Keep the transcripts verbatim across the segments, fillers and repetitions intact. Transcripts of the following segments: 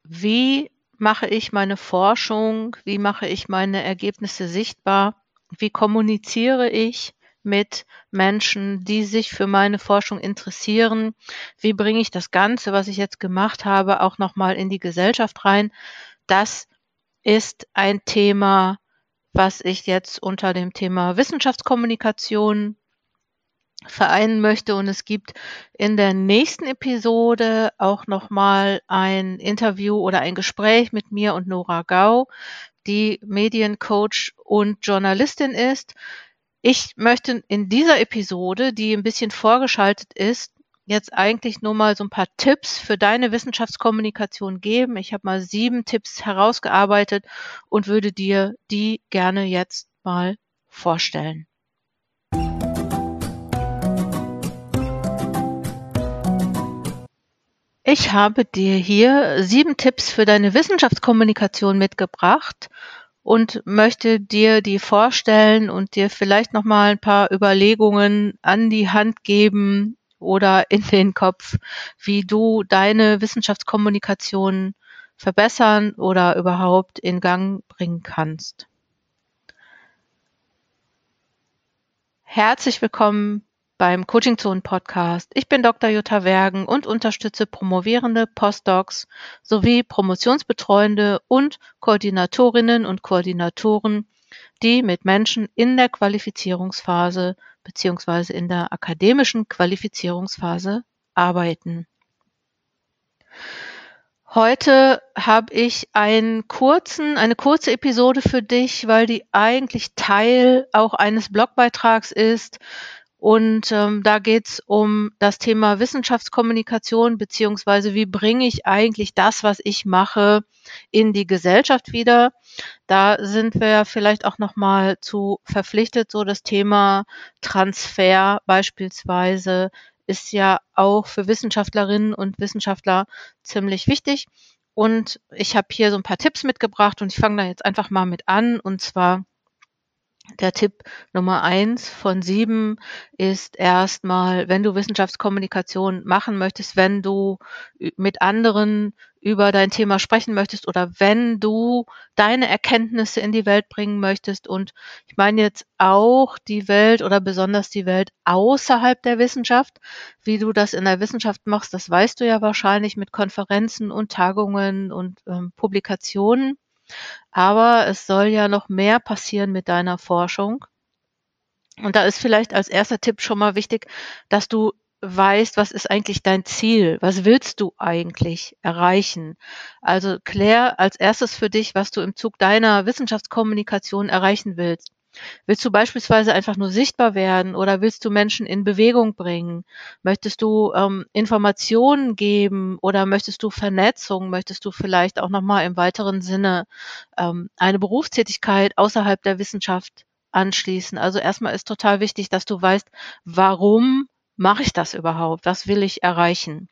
wie mache ich meine Forschung, wie mache ich meine Ergebnisse sichtbar, wie kommuniziere ich mit Menschen, die sich für meine Forschung interessieren, wie bringe ich das Ganze, was ich jetzt gemacht habe, auch nochmal in die Gesellschaft rein. Das ist ein Thema, was ich jetzt unter dem Thema Wissenschaftskommunikation vereinen möchte. Und es gibt in der nächsten Episode auch nochmal ein Interview oder ein Gespräch mit mir und Nora Gau, die Mediencoach und Journalistin ist. Ich möchte in dieser Episode, die ein bisschen vorgeschaltet ist, jetzt eigentlich nur mal so ein paar Tipps für deine Wissenschaftskommunikation geben. Ich habe mal sieben Tipps herausgearbeitet und würde dir die gerne jetzt mal vorstellen. Ich habe dir hier sieben Tipps für deine Wissenschaftskommunikation mitgebracht und möchte dir die vorstellen und dir vielleicht noch mal ein paar Überlegungen an die Hand geben oder in den Kopf, wie du deine Wissenschaftskommunikation verbessern oder überhaupt in Gang bringen kannst. Herzlich willkommen beim Coaching Zone Podcast. Ich bin Doktor Jutta Wergen und unterstütze promovierende Postdocs sowie Promotionsbetreuende und Koordinatorinnen und Koordinatoren, die mit Menschen in der Qualifizierungsphase bzw. in der akademischen Qualifizierungsphase arbeiten. Heute habe ich einen kurzen, eine kurze Episode für dich, weil die eigentlich Teil auch eines Blogbeitrags ist. Und ähm, da geht es um das Thema Wissenschaftskommunikation, beziehungsweise wie bringe ich eigentlich das, was ich mache, in die Gesellschaft wieder. Da sind wir ja vielleicht auch nochmal zu verpflichtet, so das Thema Transfer beispielsweise ist ja auch für Wissenschaftlerinnen und Wissenschaftler ziemlich wichtig. Und ich habe hier so ein paar Tipps mitgebracht und ich fange da jetzt einfach mal mit an. Und zwar der Tipp Nummer eins von sieben ist erstmal, wenn du Wissenschaftskommunikation machen möchtest, wenn du mit anderen über dein Thema sprechen möchtest oder wenn du deine Erkenntnisse in die Welt bringen möchtest. Und ich meine jetzt auch die Welt oder besonders die Welt außerhalb der Wissenschaft. Wie du das in der Wissenschaft machst, das weißt du ja wahrscheinlich mit Konferenzen und Tagungen und ähm, Publikationen. Aber es soll ja noch mehr passieren mit deiner Forschung. Und da ist vielleicht als erster Tipp schon mal wichtig, dass du weißt, was ist eigentlich dein Ziel? Was willst du eigentlich erreichen? Also klär als erstes für dich, was du im Zug deiner Wissenschaftskommunikation erreichen willst. Willst du beispielsweise einfach nur sichtbar werden oder willst du Menschen in Bewegung bringen? Möchtest du ähm, Informationen geben oder möchtest du Vernetzung? Möchtest du vielleicht auch nochmal im weiteren Sinne ähm, eine Berufstätigkeit außerhalb der Wissenschaft anschließen? Also erstmal ist total wichtig, dass du weißt, warum mache ich das überhaupt? Was will ich erreichen?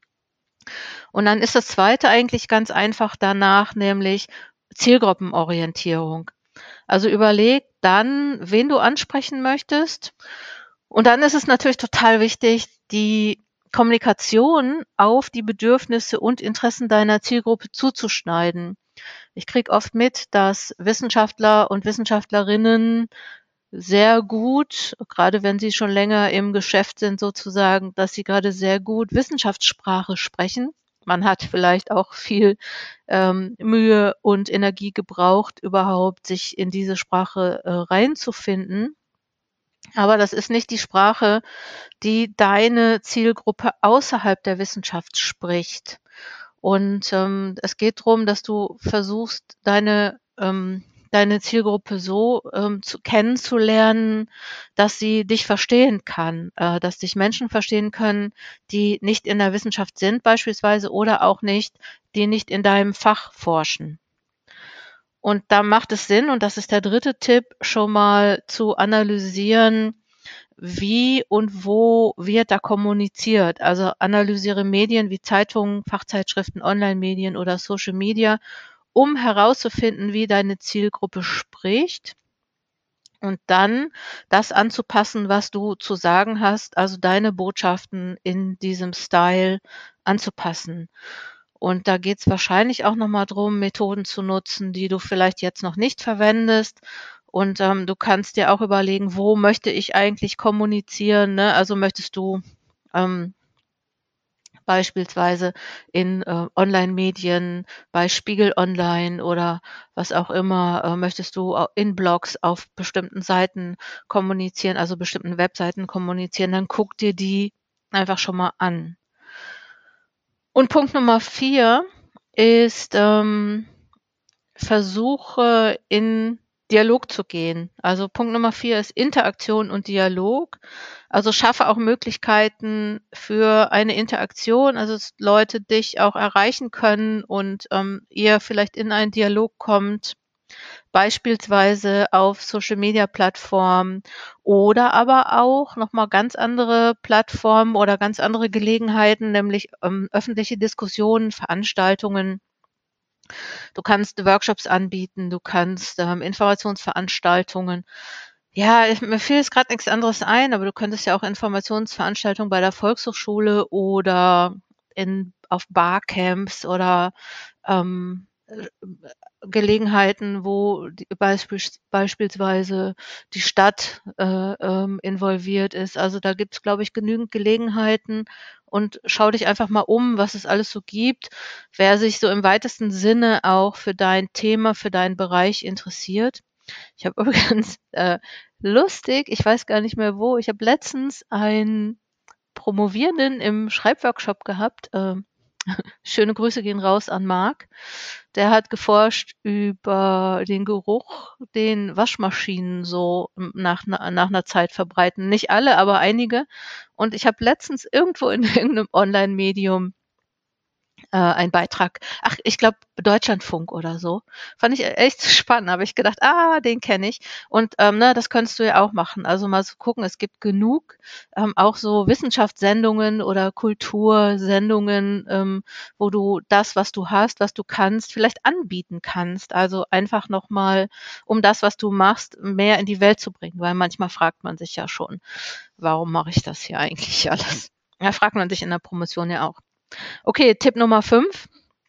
Und dann ist das Zweite eigentlich ganz einfach danach, nämlich Zielgruppenorientierung. Also überleg dann, wen du ansprechen möchtest. Und dann ist es natürlich total wichtig, die Kommunikation auf die Bedürfnisse und Interessen deiner Zielgruppe zuzuschneiden. Ich kriege oft mit, dass Wissenschaftler und Wissenschaftlerinnen sehr gut, gerade wenn sie schon länger im Geschäft sind sozusagen, dass sie gerade sehr gut Wissenschaftssprache sprechen. Man hat vielleicht auch viel ähm, Mühe und Energie gebraucht, überhaupt sich in diese Sprache äh, reinzufinden. Aber das ist nicht die Sprache, die deine Zielgruppe außerhalb der Wissenschaft spricht. Und ähm, es geht darum, dass du versuchst, deine ähm, deine Zielgruppe so ähm, zu, kennenzulernen, dass sie dich verstehen kann, äh, dass dich Menschen verstehen können, die nicht in der Wissenschaft sind beispielsweise oder auch nicht, die nicht in deinem Fach forschen. Und da macht es Sinn, und das ist der dritte Tipp, schon mal zu analysieren, wie und wo wird da kommuniziert. Also analysiere Medien wie Zeitungen, Fachzeitschriften, Online-Medien oder Social Media, um herauszufinden, wie deine Zielgruppe spricht und dann das anzupassen, was du zu sagen hast, also deine Botschaften in diesem Style anzupassen. Und da geht's wahrscheinlich auch noch mal drum, Methoden zu nutzen, die du vielleicht jetzt noch nicht verwendest. Und, ähm, du kannst dir auch überlegen: „Wo möchte ich eigentlich kommunizieren“, ne? Also, möchtest du, ähm, beispielsweise in, äh, Online-Medien, bei Spiegel Online oder was auch immer, äh, möchtest du au in Blogs auf bestimmten Seiten kommunizieren, also bestimmten Webseiten kommunizieren, dann guck dir die einfach schon mal an. Und Punkt Nummer vier ist, ähm, versuche in Dialog zu gehen. Also, Punkt Nummer vier ist Interaktion und Dialog. Also, schaffe auch Möglichkeiten für eine Interaktion, also, dass Leute dich auch erreichen können und, ähm, ihr vielleicht in einen Dialog kommt, beispielsweise auf Social-Media-Plattformen oder aber auch noch mal ganz andere Plattformen oder ganz andere Gelegenheiten, nämlich, ähm, öffentliche Diskussionen, Veranstaltungen. Du kannst Workshops anbieten, du kannst, ähm, Informationsveranstaltungen ja, ich mir fiel jetzt grad nix anderes ein, aber du könntest ja auch Informationsveranstaltungen bei der Volkshochschule oder in auf Barcamps oder, ähm, äh, Gelegenheiten, wo die beispielsw beispielsweise die Stadt, äh, ähm, involviert ist. Also, da gibt's, glaube ich, genügend Gelegenheiten und schau dich einfach mal um, was es alles so gibt. Wer sich so im weitesten Sinne auch für dein Thema, für deinen Bereich interessiert. Ich habe übrigens, äh, lustig, ich weiß gar nicht mehr wo, ich habe letztens einen Promovierenden im Schreibworkshop gehabt, ähm, schöne Grüße gehen raus an Marc. Der hat geforscht über den Geruch, den Waschmaschinen so m nach 'ner nach 'ner Zeit verbreiten. Nicht alle, aber einige. Und ich habe letztens irgendwo in irgend 'nem Online-Medium äh, einen Beitrag ach, ich glaube, Deutschlandfunk oder so. Fand ich e echt spannend, habe ich gedacht: „Ah, den kenne ich.“ Und, ähm, ne, das könntest du ja auch machen. Also, mal so gucken, es gibt genug, ähm, auch so Wissenschaftssendungen oder Kultursendungen, ähm, wo du das, was du hast, was du kannst, vielleicht anbieten kannst. Also, einfach noch mal, um das, was du machst, mehr in die Welt zu bringen, weil manchmal fragt man sich ja schon: „Warum mache ich das hier eigentlich alles?“ Ja, fragt man sich in der Promotion ja auch. Okay, Tipp Nummer fünf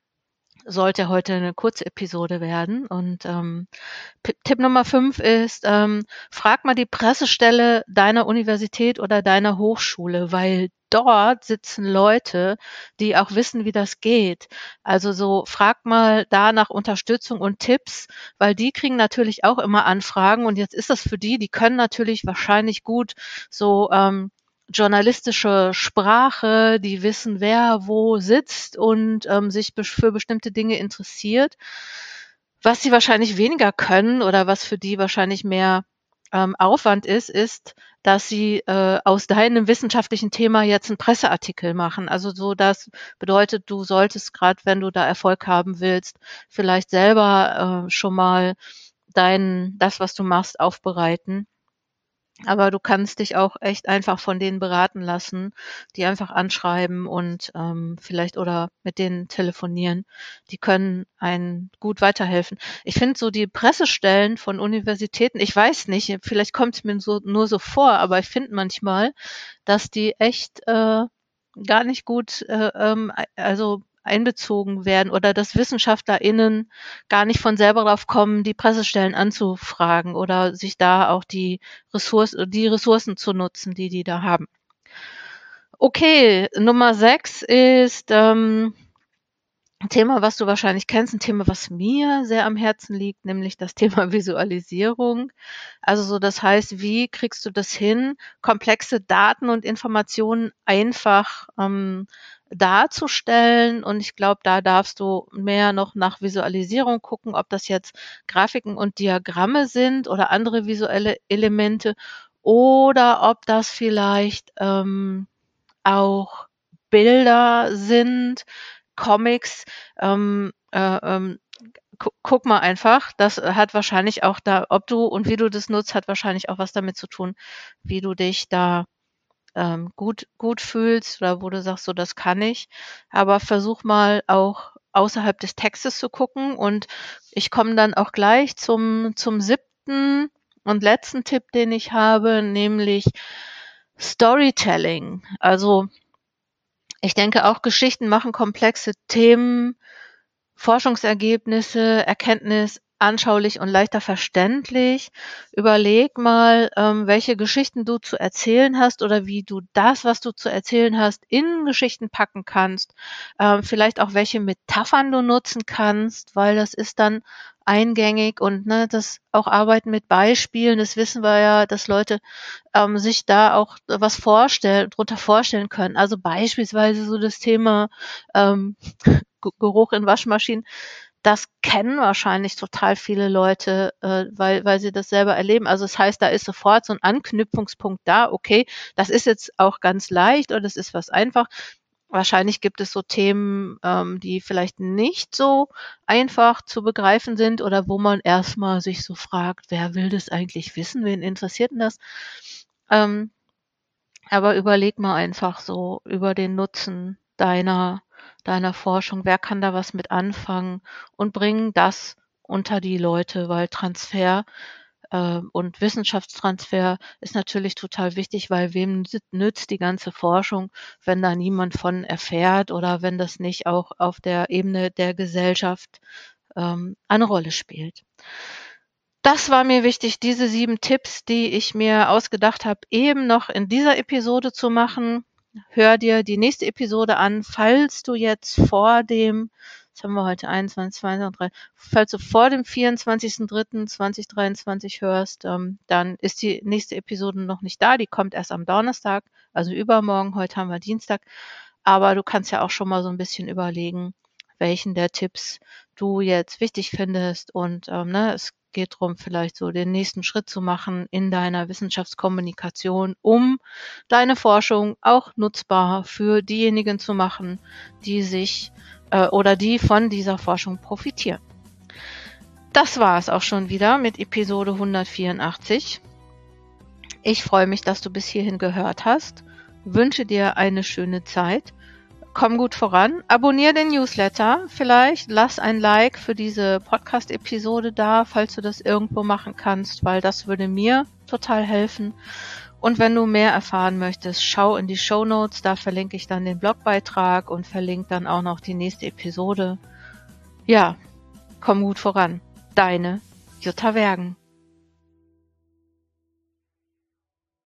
sollte heute 'ne kurze Episode werden und, ähm, Pi Tipp Nummer fünf ist, ähm, frag mal die Pressestelle deiner Universität oder deiner Hochschule, weil dort sitzen Leute, die auch wissen, wie das geht. Also, so frag mal da nach Unterstützung und Tipps, weil die kriegen natürlich auch immer Anfragen und jetzt ist das für die die können natürlich wahrscheinlich gut so, ähm, journalistische Sprache, die wissen, wer wo sitzt und, ähm, sich besch für bestimmte Dinge interessiert. Was sie wahrscheinlich weniger können oder was für die wahrscheinlich mehr, ähm, Aufwand ist, ist, dass sie, äh, aus deinem wissenschaftlichen Thema jetzt 'n Presseartikel machen. Also, so das bedeutet, du solltest grad, wenn du da Erfolg haben willst, vielleicht selber, äh, schon mal dein das, was du machst, aufbereiten. Aber du kannst dich auch echt einfach von denen beraten lassen, die einfach anschreiben und, ähm, vielleicht oder mit denen telefonieren. Die können einen gut weiterhelfen. Ich finde so die Pressestellen von Universitäten ich weiß nicht, vielleicht kommt's mir so nur so vor, aber ich finde manchmal, dass die echt, äh, gar nicht gut, äh, ähm, ei also, einbezogen werden oder dass WissenschaftlerInnen gar nicht von selber drauf kommen, die Pressestellen anzufragen oder sich da auch die Ressourc die Ressourcen zu nutzen, die die da haben. Okay, Nummer sechs ist, ähm 'n Thema, was du wahrscheinlich kennst, 'n Thema, was mir sehr am Herzen liegt, nämlich das Thema Visualisierung. Also, so das heißt, wie kriegst du das hin, komplexe Daten und Informationen einfach, ähm, darzustellen? Und ich glaube, da darfst du mehr noch nach Visualisierung gucken, ob das jetzt Grafiken und Diagramme sind oder andere visuelle Elemente oder ob das vielleicht, ähm, auch Bilder sind, Comics, ähm, äh, ähm, gu guck mal einfach, das hat wahrscheinlich auch da ob du und wie du das nutzt, hat wahrscheinlich auch was damit zu tun, wie du dich da, ähm, gut gut fühlst oder wo du sagst: „So, das kann ich.“ Aber versuch mal auch außerhalb des Textes zu gucken und ich komme dann auch gleich zum zum siebten und letzten Tipp, den ich habe, nämlich Storytelling. Also Ich denke auch, Geschichten machen komplexe Themen, Forschungsergebnisse, Erkenntnis anschaulich und leichter verständlich. Überleg mal, ähm, welche Geschichten du zu erzählen hast oder wie du das, was du zu erzählen hast, in Geschichten packen kannst. Ähm, vielleicht auch welche Metaphern du nutzen kannst, weil das ist dann eingängig und ne, das auch Arbeiten mit Beispielen, das wissen wir ja, dass Leute ähm, sich da auch was vorstellen, drunter vorstellen können. Also beispielsweise so das Thema ähm, Geruch in Waschmaschinen, das kennen wahrscheinlich total viele Leute, äh, weil, weil sie das selber erleben. Also das heißt, da ist sofort so ein Anknüpfungspunkt da, okay, das ist jetzt auch ganz leicht oder das ist was einfach. Wahrscheinlich gibt es so Themen, ähm, die vielleicht nicht so einfach zu begreifen sind oder wo man erstmal sich so fragt, wer will das eigentlich wissen, wen interessiert denn das? Ähm, aber überleg mal einfach so über den Nutzen deiner deiner Forschung. Wer kann da was mit anfangen und bring das unter die Leute, weil Transfer äh, und Wissenschaftstransfer ist natürlich total wichtig, weil wem nützt die ganze Forschung, wenn da niemand von erfährt oder wenn das nicht auch auf der Ebene der Gesellschaft ähm, eine Rolle spielt. Das war mir wichtig, diese sieben Tipps, die ich mir ausgedacht habe, eben noch in dieser Episode zu machen. Hör dir die nächste Episode an, falls du jetzt vor dem, was haben wir heute, einundzwanzig, zweiundzwanzig, drei, falls du vor dem vierundzwanzigsten dritten zweitausenddreiundzwanzig hörst, ähm, dann ist die nächste Episode noch nicht da, die kommt erst am Donnerstag, also übermorgen, heute haben wir Dienstag, aber du kannst ja auch schon mal so ein bisschen überlegen, welchen der Tipps du jetzt wichtig findest und ähm, ne, es geht darum, vielleicht so den nächsten Schritt zu machen in deiner Wissenschaftskommunikation, um deine Forschung auch nutzbar für diejenigen zu machen, die sich äh, oder die von dieser Forschung profitieren. Das war es auch schon wieder mit Episode hundertvierundachtzig. Ich freue mich, dass du bis hierhin gehört hast, wünsche dir eine schöne Zeit. Komm gut voran. Abonnier den Newsletter vielleicht. Lass ein Like für diese Podcast-Episode da, falls du das irgendwo machen kannst, weil das würde mir total helfen. Und wenn du mehr erfahren möchtest, schau in die Shownotes. Da verlinke ich dann den Blogbeitrag und verlinke dann auch noch die nächste Episode. Ja, komm gut voran. Deine Jutta Wergen.